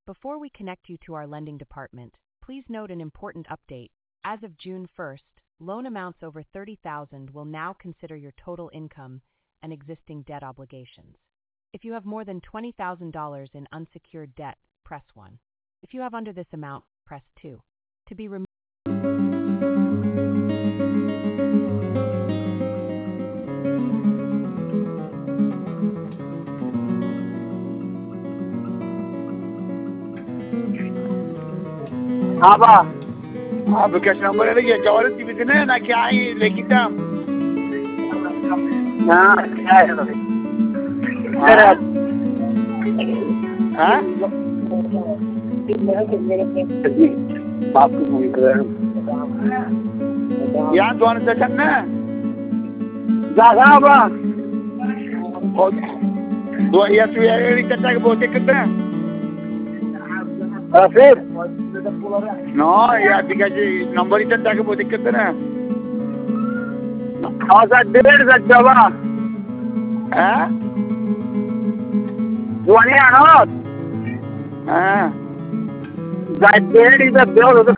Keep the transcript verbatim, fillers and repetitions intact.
Before we connect you to our lending department, please note an important update. As of June first, loan amounts over thirty thousand dollars will now consider your total income and existing debt obligations. If you have more than twenty thousand dollars in unsecured debt, press one. If you have under this amount, press two. To be removed. हाँ बा हाँ विकास number है ये Jawahar division है ना क्या है लेकिन हाँ क्या है हाँ हाँ आपको फोन कर यहाँ दोनों सेशन ना जागा बा दो या तो ये रिचार्ज का बहुत एक करते हैं फिर no ya diga जी नंबर इतना जाके बहुत दिक्कत है ना हाँ सर डेढ़ सौ जवा हाँ जुआनी आना हाँ जाए डेढ़ इधर दो